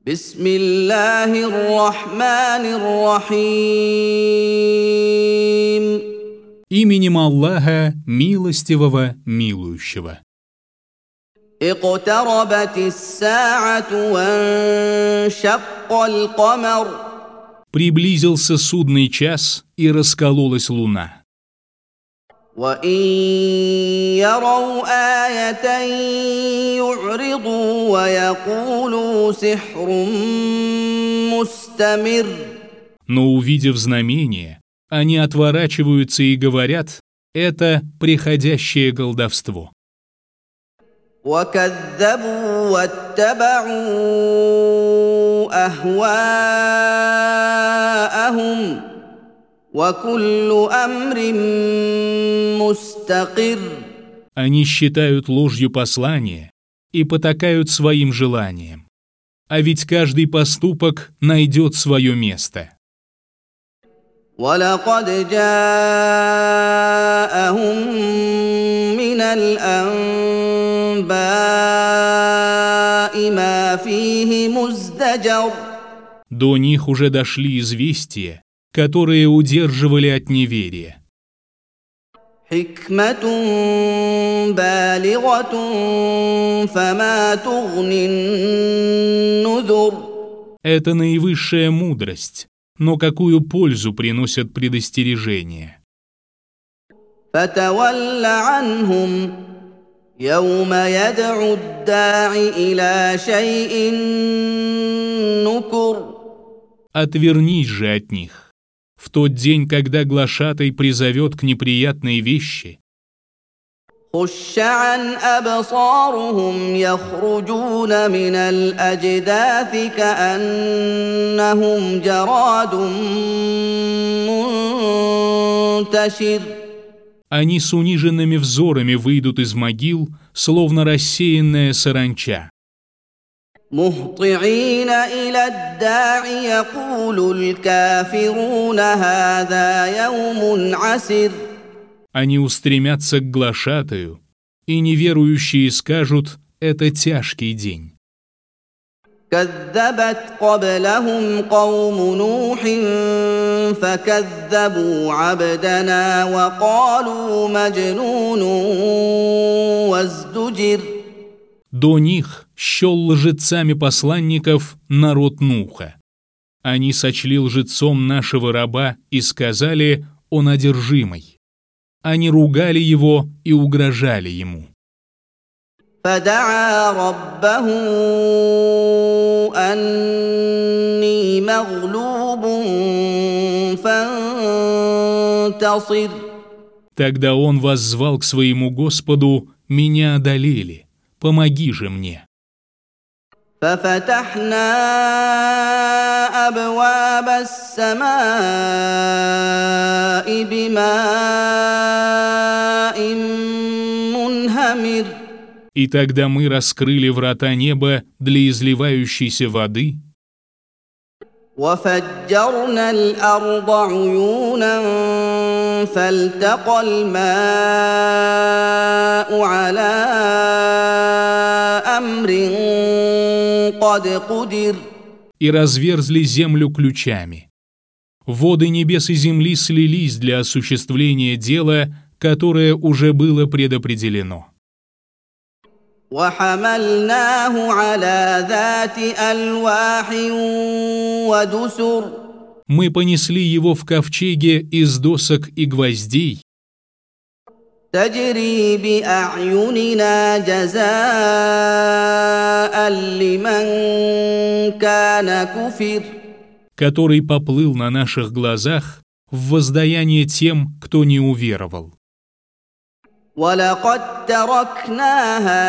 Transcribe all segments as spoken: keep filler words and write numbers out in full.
بسم الله الرحمن الرحيم. Именем Аллаха, милостивого, милующего. اقتربت الساعة وانشق القمر. Приблизился судный час, и раскололась луна. وإن يروا آية يعرضوا ويقولوا سحر مستمر. Но, увидев знамение, они отворачиваются и говорят: это приходящее колдовство. وكذبوا واتبعوا أهواءهم وكل أمر مستقر. Они считают ложью послание и потакают своим желаниям. А ведь каждый поступок найдет свое место. وَلَقَدْ جَاءَهُم مِّنَ الْأَنبَاءِ مَا فِيهِ مُزْدَجَرٌ. До них уже дошли известия, которые удерживали от неверия. حِكْمَةٌ بَالِغَةٌ فَمَا تُغْنِ النُّذُرُ. Это наивысшая мудрость, но какую пользу приносят предостережения? فَتَوَلَّ عَنْهُمْ يَوْمَ يَدْعُ الدَّاعِ إِلَى شَيْءٍ نُكُرٍ. Отвернись же от них в тот день, когда глашатай призовет к неприятной вещи. خُشَّ عَنْ أَبْصَارُهُمْ يَخْرُجُونَ مِنَ الْأَجْدَاثِ كَأَنَّهُمْ جَرَادٌ مُّنتَشِرٌ. Они с униженными взорами выйдут из могил, словно рассеянная саранча. مُهْطِعِينَ إِلَى الدَّاعِ يَقُولُ الْكَافِرُونَ هَذَا يَوْمٌ عَسِرٌ. Они устремятся к глашатаю, и неверующие скажут: это тяжкий день. كذبت قبلهم قوم نوح فكذبوا عبدنا وقالوا مجنون وازدجر. До них счел лжецами посланников народ Нуха. Они сочли лжецом нашего раба и сказали: он одержимый. Они ругали его и угрожали ему. فدعا ربه أني مغلوب فانتصر. Тогда он воззвал к своему Господу: меня одолели, помоги же мне. ففتحنا أبواب السماء بماء منهمر. И тогда мы раскрыли врата неба для изливающейся воды. وفجرنا الأرض عيونا فالتقى الماء على أمر قد قدر. И разверзли землю ключами. Воды небес и земли слились для осуществления дела, которое уже было предопределено. وحملناه على ذات ألواح ودسر. Мы понесли его в ковчеге из досок и гвоздей. تجري بأعيننا جزاء لمن كان كفر. Который поплыл на наших глазах в воздаяние тем, кто не уверовал. وَلَقَدْ تَرَكْنَاهَا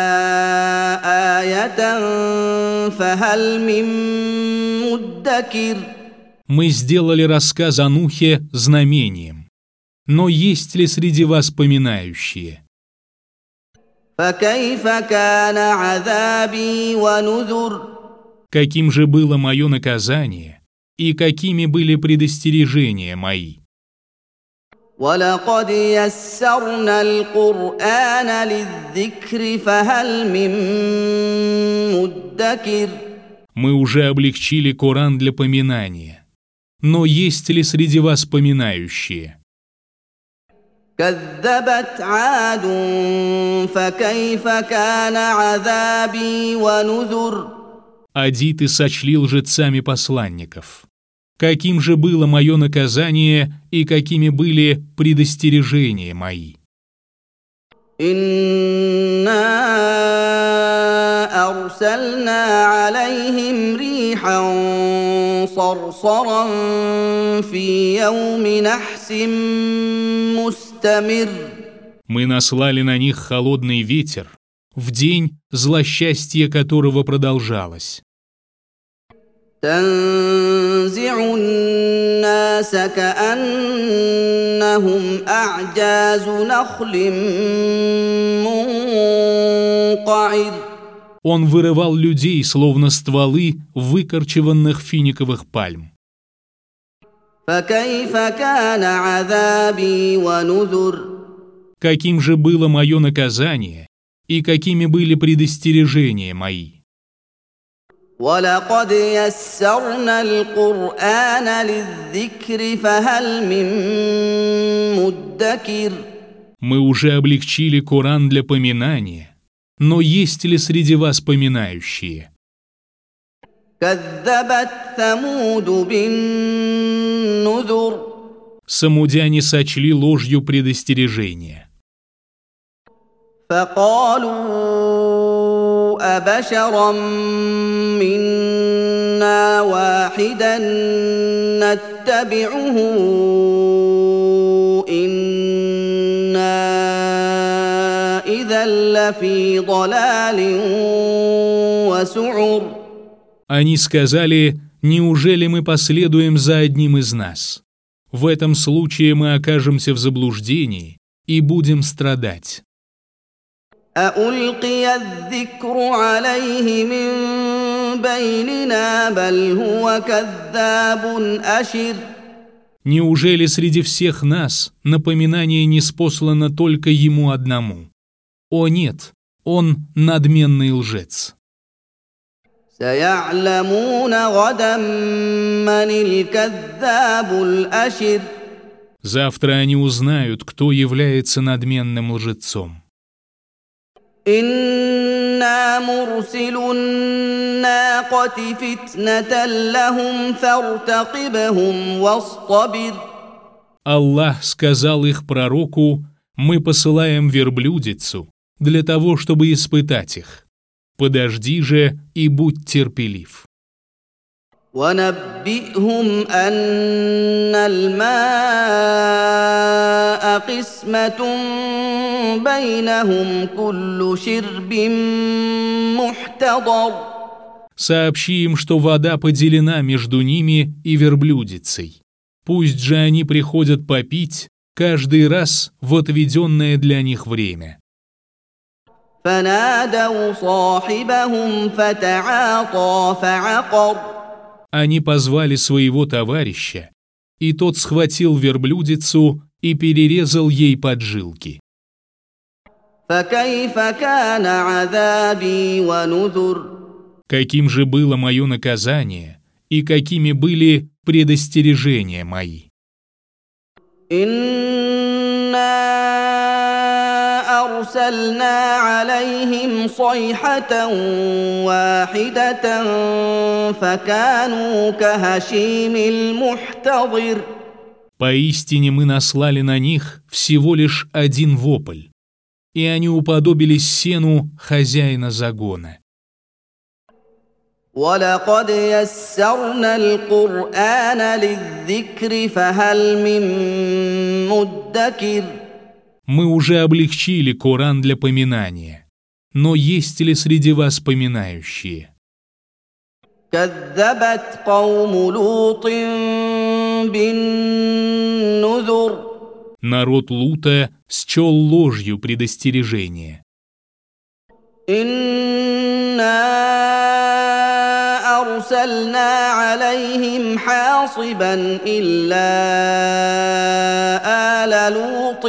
آيَةً فَهَلْ مِن مُّدَّكِرٍ. Мы сделали рассказ о Нухе знамением. Но есть ли среди вас поминающие? فَكَيْفَ كَانَ عَذَابِي وَنُذُرِ. Каким же было мое наказание, и какими были предостережения мои? وَلَقَدْ يَسَّرْنَا الْقُرْآنَ لِلذِّكْرِ فَهَلْ مِن مُّدَّكِرٍ. Мы уже облегчили Коран для поминания. Но есть ли среди вас поминающие? كذبت عاد فكيف كان عذابي ونذر. Адиты сочли лжецами посланников. Каким же было мое наказание и какими были предостережения мои? إنا أرسلنا عليهم ريحا صرصرا في يوم نحس مستمر. Мы наслали на них холодный ветер в день, злосчастье которого продолжалось. تنزع الناس كأنهم أعجاز نخل منقعر. Он вырывал людей, словно стволы выкорчеванных финиковых пальм. فكيف كان عذابي ونذر. Каким же было мое наказание и какими были предостережения мои? ولقد يسرنا القرآن للذكر فهل من مدكر. Мы уже облегчили Коран для поминания, но есть ли среди вас поминающие? كذبت ثمود بالنذر. Самудяне сочли ложью предостережения. فقالوا أبشرا منا واحدا نتبعه إنا إذا لفي ضلال وسعر. Они сказали: неужели мы последуем за одним из нас? В этом случае мы окажемся в заблуждении и будем страдать. أألقي الذكر عليه من بيننا بل هو كذاب أشر. Неужели среди всех нас напоминание ниспослано только ему одному? О нет, он надменный лжец. سيعلمون غدا من الكذاب الأشر. Завтра они узнают, кто является надменным лжецом. إنا مرسل الناقة فتنة لهم فارتقبهم واصطبر. Аллах сказал их пророку: мы посылаем верблюдицу для того, чтобы испытать их. Подожди же и будь терпелив. ونبئهم أن الماء قسمة بينهم كل شرب محتضر. Сообщи им, что вода поделена между ними и верблюдицей. Пусть же они приходят попить каждый раз в отведенное для них время. فنادوا صاحبهم فتعاطى فعقر. Они позвали своего товарища, и тот схватил верблюдицу и перерезал ей поджилки. فكيف كان عذابي ونذر. Каким же было мое наказание и какими были предостережения мои? أرسلنا عليهم صيحة واحدة فكانوا كهشيم المحتضر. Поистине мы наслали на них всего лишь один вопль, и они уподобились сену хозяина загона. ولقد يسرنا القرآن للذكر فهل من مدكر. Мы уже облегчили Коран для поминания, но есть ли среди вас поминающие? كذبت قوم لوط بالنذر. Народ Лута счел ложью предостережение. إنا أرسلنا عليهم حاصبا إلا آل لوط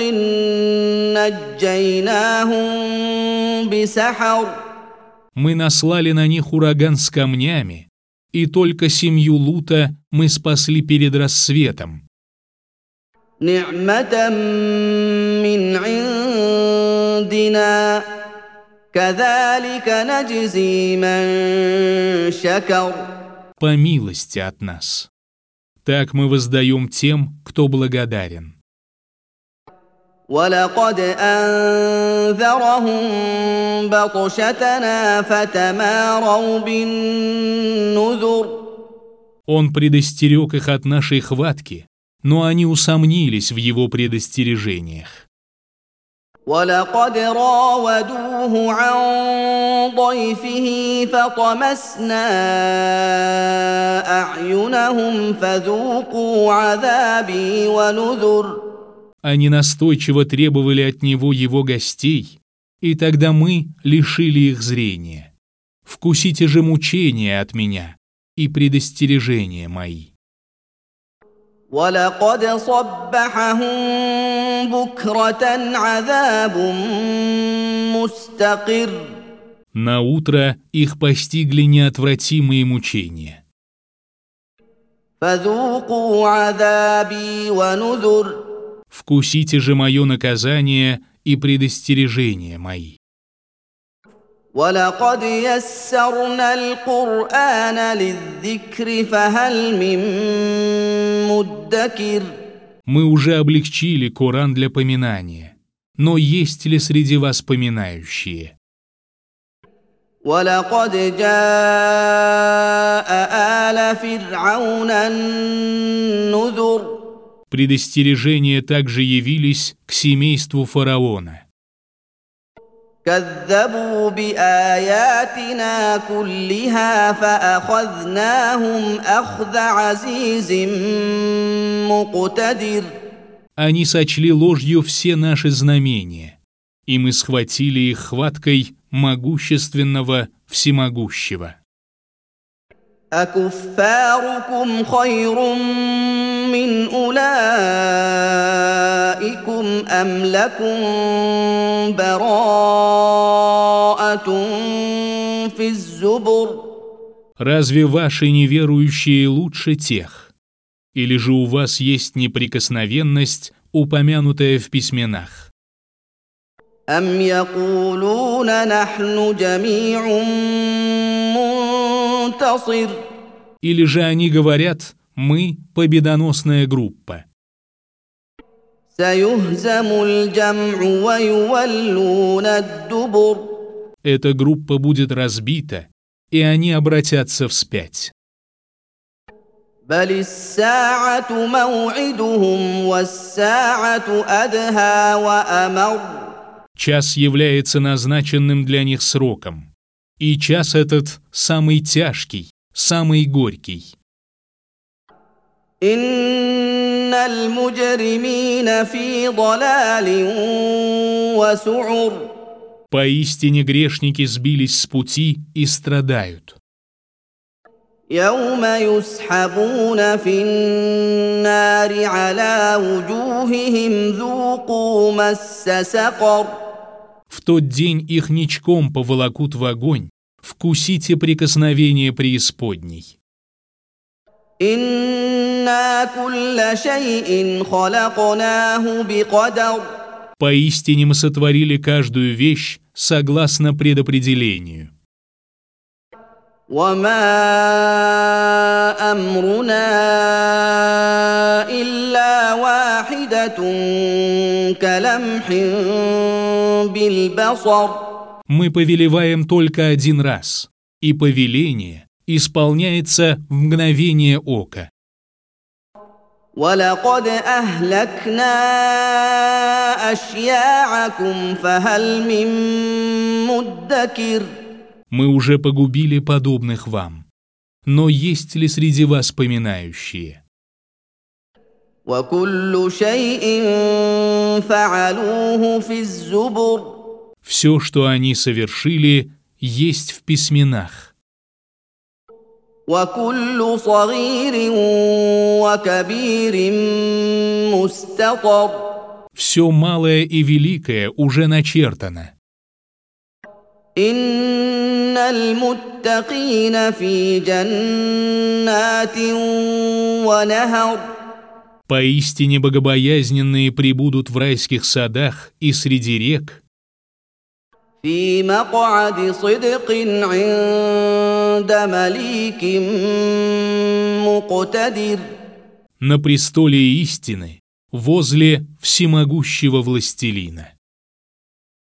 نجيناهم بسحر. Мы наслали на них ураган с камнями, и только семью Лута мы спасли перед рассветом. نعمة من عندنا كذلك نجزي من شكر. По милости от нас. Так мы воздаем тем, кто благодарен. ولقد أنذرهم بطشتنا فتماروا بالنذر. Он предостерег их от нашей хватки, но они усомнились в его предостережениях. ولقد راودوه عن ضيفه فطمسنا أعينهم فذوقوا عذابي ونذر. Они настойчиво требовали от него его гостей, и тогда мы лишили их зрения. Вкусите же мучения от меня и предостережения мои. ولقد صبحهم بكرة عذاب مستقر. На утро их постигли неотвратимые мучения. فذوقوا عذابي ونذر. Вкусите же мое наказание и предостережения мои. ولقد يسرنا القرآن للذكر فهل من مدكر. Мы уже облегчили Коран для поминания, но есть ли среди вас поминающие? ولقد جاء آل فرعون النذر. Предостережения также явились к семейству фараона. كذبوا بآياتنا كلها فأخذناهم أخذ عزيز مقتدر. Они сочли ложью все наши знамения, и мы схватили их хваткой могущественного всемогущего. أكفاركم خير من أولئكم أم لكم براءة في الزبر. Разве ваши неверующие лучше тех? Или же у вас есть неприкосновенность, упомянутая в письменах? أم يقولون نحن جميع منتصر. Или же они говорят: мы победоносная группа. سيهزم الجمع ويولون الدبر. Эта группа будет разбита, и они обратятся вспять. بل الساعة موعدهم والساعة أدهى وأمر. Час является назначенным для них сроком, и час этот самый тяжкий, самый горький. إن المجرمين في ضلال وسعر. Поистине грешники сбились с пути и страдают. يوم يسحبون في النار على وجوههم ذوقوا مس سقر. В тот день их ничком поволокут в огонь, вкусите прикосновение преисподней. إنا كل شيء خلقناه بقدر. Поистине мы сотворили каждую вещь согласно предопределению. وما أمرنا إلا واحدة كلمح بالبصر. Мы повелеваем только один раз, и повеление исполняется в мгновение ока. ولقد أهلكنا أشياعكم فهل من مدكر. Мы уже погубили подобных вам, но есть ли среди вас поминающие? وكل شيء فعلوه في الزبر. Все, что они совершили, есть в письменах. وكل صغير وكبير مستطر. Все малое и великое уже начертано. إن المتقين في جنات ونهر. Поистине богобоязненные пребудут в райских садах и среди рек. في مقعد صدق عند مليك مقتدر. На престоле истины, возле всемогущего властелина.